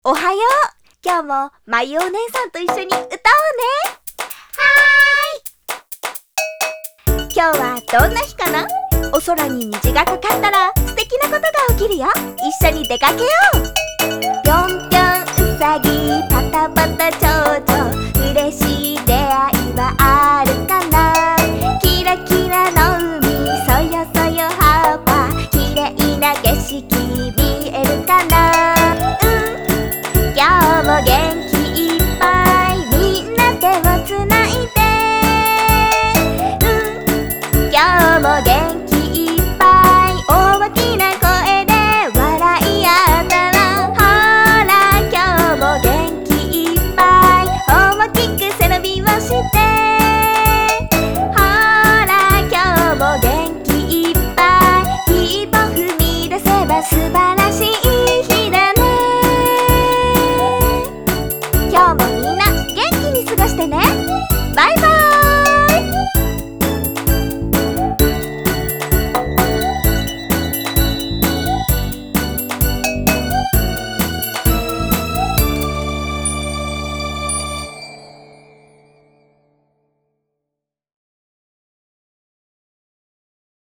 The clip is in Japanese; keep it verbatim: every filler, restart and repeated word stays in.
おはよう。今日もまゆお姉さんと一緒に歌おうね。はーい。今日はどんな日かな？お空に虹がかかったら素敵なことが起きるよ。一緒に出かけよう。ぴょんぴょん